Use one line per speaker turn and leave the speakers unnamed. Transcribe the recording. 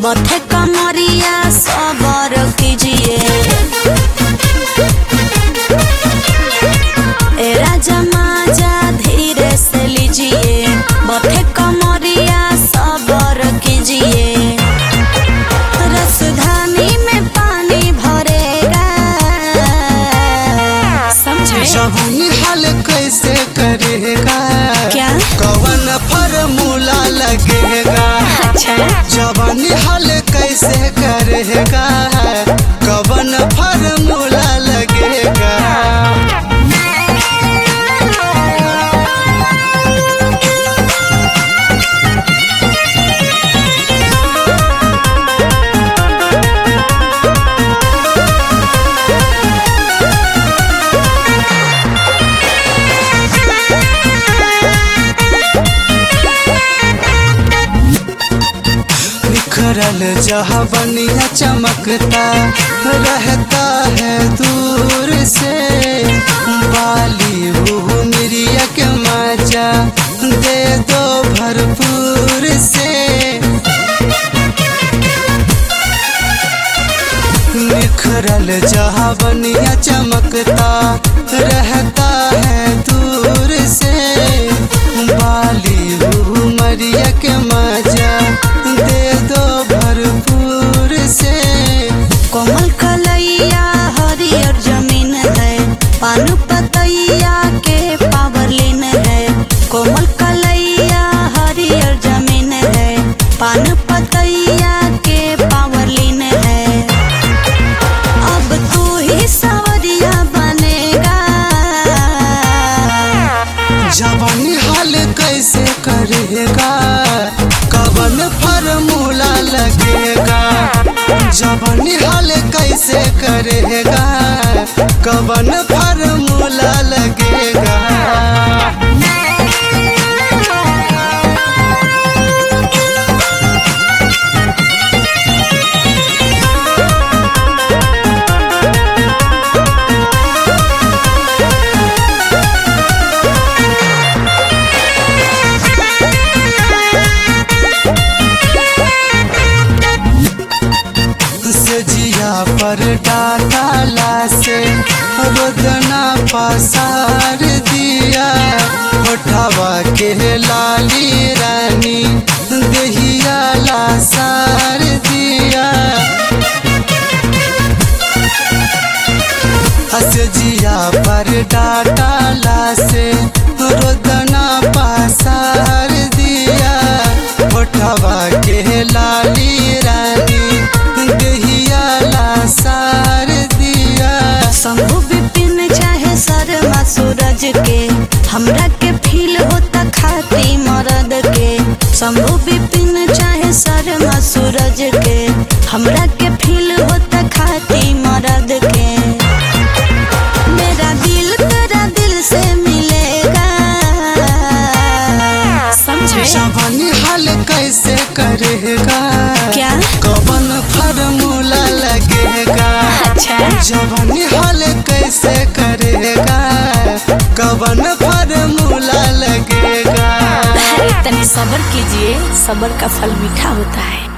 बथे कमरिया सबर कीजिए। ए राजा माजा धीरे से लीजिए, बथे कमरिया सबर कीजिए। राजधानी में पानी भरेगा, समझे?
जवानी हाल कैसे करेगा,
क्या
कौन फॉर्मूला लगेगा।
अच्छा
जवानी हाल कैसे करेगा, कौन फॉर्मूला लगेगा। निखरल जहावनिया चमकता रहता है दूर से, बाली वो मिरिया के मजा दे दो भरपूर से। निखरल जहावनिया चमकता रहता है दूर से, बाली वो मरिया के मजा दे दो भरपूर से।
कोमल कलैया हरियर जमीन है, पान पतैया के पावरलीन है। कोमल कलैया हरियर जमीन है, पान पतैया के पावरलीन है। अब तू ही सवरिया बनेगा,
जवानी हाल कैसे करेगा, कवन फॉर्मूला लगेगा। जवानी हाल कैसे करेगा, कवन फॉर्मूला लगेगा। जिया पर डाला से रोदना पसार दिया, उठावा के लाली रानी दहिया लासार दिया। जिया पर डाला से रोदना पसार दिया, उठावा के लाली रानी सार दिया।
शंभु विपिन चाहे शर्मा सूरज के, हमरा के फील होता खाती मरद के। शंभु विपिन चाहे शर्मा सूरज के, हमरा के फील होता खाती मरद के। मेरा दिल तेरा दिल से मिलेगा, समझे?
जवानी हाल कैसे करेगा,
क्या
कौन फॉर्मूला लगेगा।
अच्छा
जवानी हाल कैसे करेगा, कौन फॉर्मूला लगेगा।
अरे तनी सब्र कीजिए, सब्र का फल मीठा होता है।